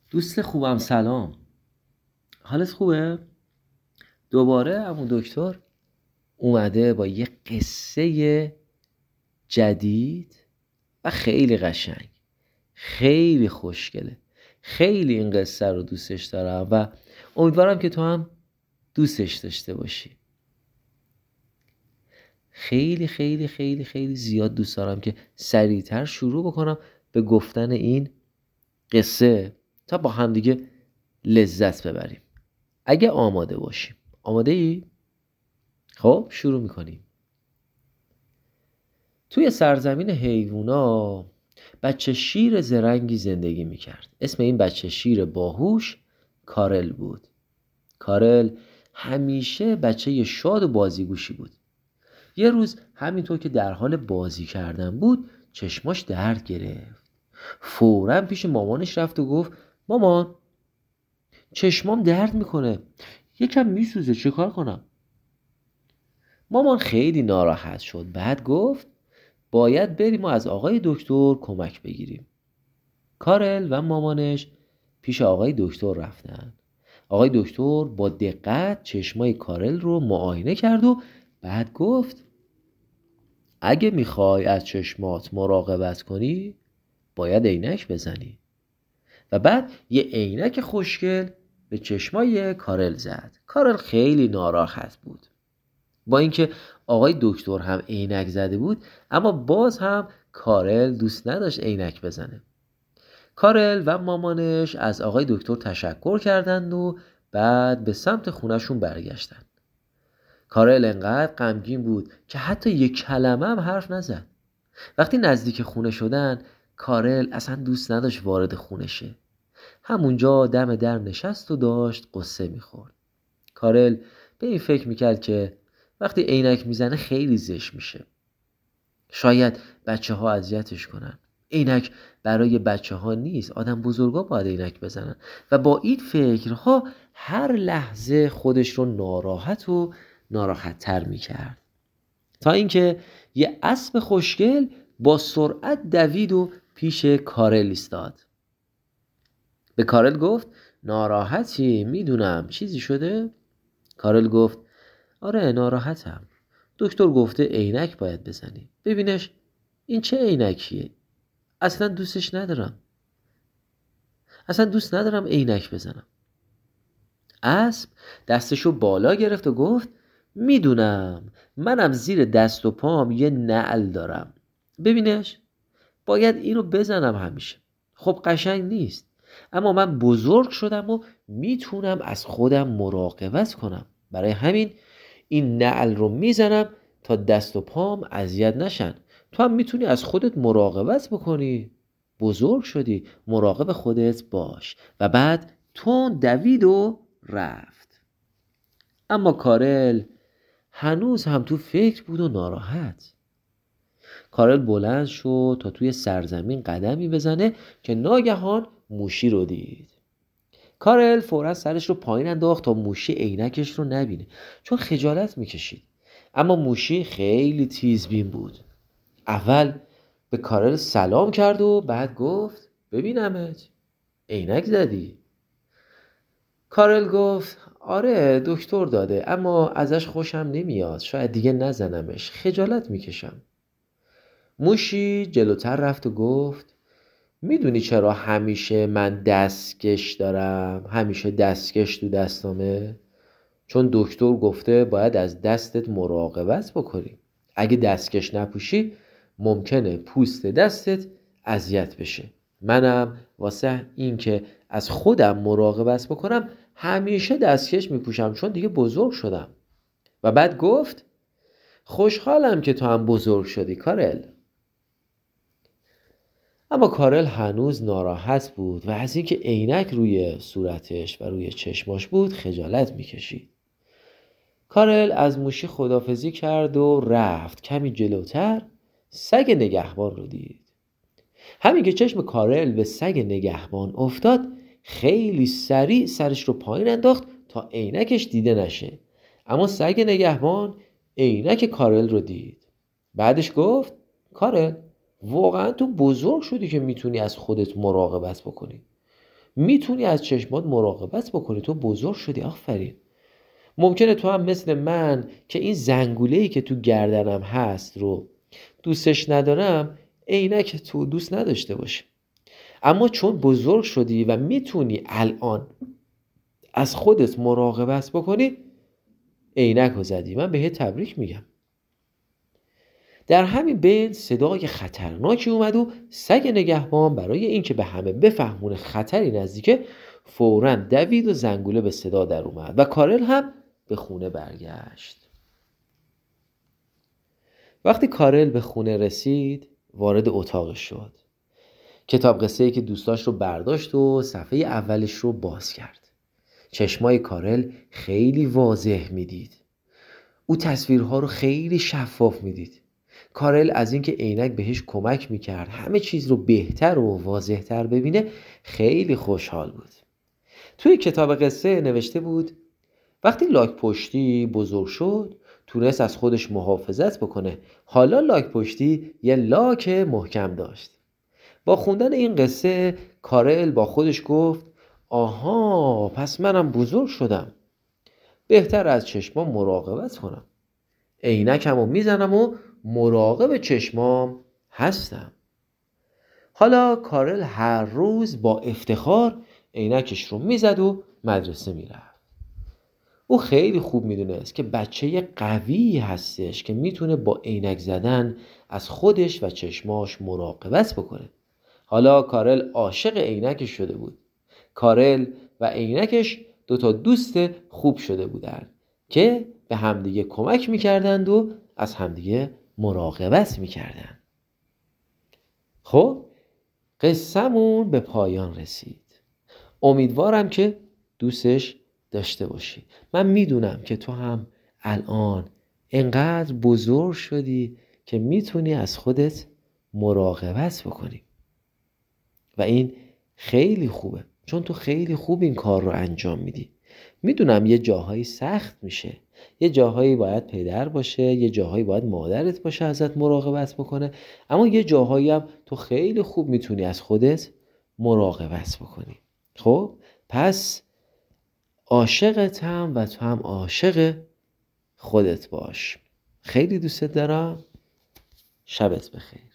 دوست خوبم سلام. حالت خوبه؟ دوباره عمو دکتر اومده با یه قصه جدید و خیلی قشنگ، خیلی خوشگله. خیلی این قصه رو دوستش دارم و امیدوارم که تو هم دوستش داشته باشی. خیلی خیلی خیلی خیلی زیاد دوست دارم که سریعتر شروع بکنم به گفتن این قصه تا با هم دیگه لذت ببریم. اگه آماده باشیم. آماده ای؟ خب شروع میکنیم. توی سرزمین حیوونا بچه شیر زرنگی زندگی میکرد. اسم این بچه شیر باهوش کارل بود. کارل همیشه بچه شاد و بازیگوشی بود. یه روز همینطور که در حال بازی کردن بود چشماش درد گرفت. فوراً پیش مامانش رفت و گفت مامان چشمام درد میکنه، یکم میسوزه، چه کار کنم؟ مامان خیلی ناراحت شد. بعد گفت باید بریم و از آقای دکتر کمک بگیریم. کارل و مامانش پیش آقای دکتر رفتن. آقای دکتر با دقت چشمای کارل رو معاینه کرد و بعد گفت اگه میخوای از چشمات مراقبت کنی باید عینک بزنی. و بعد یه عینک خوشگل به چشمای کارل زد. کارل خیلی ناراحت بود. با اینکه آقای دکتر هم عینک زده بود اما باز هم کارل دوست نداشت عینک بزنه. کارل و مامانش از آقای دکتر تشکر کردند و بعد به سمت خونهشون برگشتن. کارل انقدر غمگین بود که حتی یک کلمه هم حرف نزد. وقتی نزدیک خونه شدن کارل اصلا دوست نداشت وارد خونه شه. همونجا دم در نشست و داشت قصه میخورد. کارل به این فکر میکرد که وقتی عینک میزنه خیلی زشت میشه. شاید بچه ها اذیتش کنن. عینک برای بچه ها نیست، آدم بزرگا باید عینک بزنن. و با این فکرها هر لحظه خودش رو ناراحت تر میکرد. تا اینکه یه اسب خوشگل با سرعت دوید و پیش کارل ایستاد. به کارل گفت ناراحتی؟ میدونم. چیزی شده؟ کارل گفت آره ناراحتم. دکتر گفته عینک باید بزنی. ببینش این چه عینکیه؟ اصلا دوستش ندارم. اصلا دوست ندارم عینک بزنم. اسب دستشو بالا گرفت و گفت میدونم، منم زیر دست و پام یه نعل دارم. ببینش باید اینو بزنم همیشه. خب قشنگ نیست، اما من بزرگ شدم و میتونم از خودم مراقبت کنم. برای همین این نعل رو میزنم تا دست و پام اذیت نشن. تو هم میتونی از خودت مراقبت بکنی. بزرگ شدی، مراقب خودت باش. و بعد تون دوید و رفت. اما کارل هنوز هم تو فکر بود و ناراحت. کارل بلند شد تا توی سرزمین قدمی بزنه که ناگهان موشی رو دید. کارل فوراً سرش رو پایین انداخت تا موشی عینکش رو نبینه، چون خجالت میکشید. اما موشی خیلی تیزبین بود. اول به کارل سلام کرد و بعد گفت ببینمت، عینک زدی؟ کارل گفت آره دکتر داده، اما ازش خوشم نمیاد، شاید دیگه نزنمش، خجالت میکشم. موشی جلوتر رفت و گفت میدونی چرا همیشه من دستکش دارم؟ همیشه دستکش تو دستامه؟ چون دکتر گفته باید از دستت مراقبت بکنی. اگه دستکش نپوشی ممکنه پوست دستت اذیت بشه. منم واسه این که از خودم مراقبت بکنم همیشه دستکش میپوشم، چون دیگه بزرگ شدم. و بعد گفت خوشحالم که تو هم بزرگ شدی کارل. اما کارل هنوز ناراحت بود و از اینکه عینک روی صورتش و روی چشماش بود خجالت میکشید. کارل از موشی خداحافظی کرد و رفت. کمی جلوتر سگ نگهبان رو دید. همین که چشم کارل به سگ نگهبان افتاد خیلی سریع سرش رو پایین انداخت تا عینکش دیده نشه. اما سگ نگهبان عینک کارل رو دید. بعدش گفت کارل واقعا تو بزرگ شدی که میتونی از خودت مراقبت بکنی. میتونی از چشمات مراقبت بکنی. تو بزرگ شدی. آفرین. ممکنه تو هم مثل من که این زنگوله‌ای که تو گردنم هست رو دوستش ندارم، عینک تو دوست نداشته باشی. اما چون بزرگ شدی و میتونی الان از خودت مراقبت بکنی، عینک رو زدی. من بهت تبریک میگم. در همین بین صدای خطرناکی اومد و سگ نگهبان برای اینکه به همه بفهمونه خطری نزدیکه فوراً دوید و زنگوله به صدا در اومد و کارل هم به خونه برگشت. وقتی کارل به خونه رسید وارد اتاقش شد. کتاب قصه‌ای که دوستاش رو برداشت و صفحه اولش رو باز کرد. چشمای کارل خیلی واضح میدید. او تصویرها رو خیلی شفاف میدید. کارل از اینکه عینک بهش کمک میکرد همه چیز رو بهتر و واضحتر ببینه خیلی خوشحال بود. توی کتاب قصه نوشته بود وقتی لاک پشتی بزرگ شد تونست از خودش محافظت بکنه. حالا لاک پشتی یه لاک محکم داشت. با خوندن این قصه کارل با خودش گفت آها، پس منم بزرگ شدم. بهتر از چشمام مراقبت کنم. عینکمو میزنم و مراقب چشمام هستم. حالا کارل هر روز با افتخار عینکش رو میزد و مدرسه میرفت. او خیلی خوب میدونست که بچه قوی هستش که میتونه با عینک زدن از خودش و چشماش مراقبت بکنه. حالا کارل عاشق عینکش شده بود. کارل و عینکش دوتا دوست خوب شده بودند که به همدیگه کمک میکردند و از همدیگه مراقبت میکردند. خب قصه‌مون به پایان رسید. امیدوارم که دوستش داشته باشی. من میدونم که تو هم الان انقدر بزرگ شدی که میتونی از خودت مراقبت بکنی و این خیلی خوبه، چون تو خیلی خوب این کار رو انجام میدی. میدونم یه جاهایی سخت میشه، یه جاهایی باید پدر باشه، یه جاهایی باید مادرت باشه ازت مراقبت بکنه، اما یه جاهایی هم تو خیلی خوب میتونی از خودت مراقبت بکنی. خب پس عاشقتم و تو هم عاشق خودت باش. خیلی دوست دارم. شبت بخیر.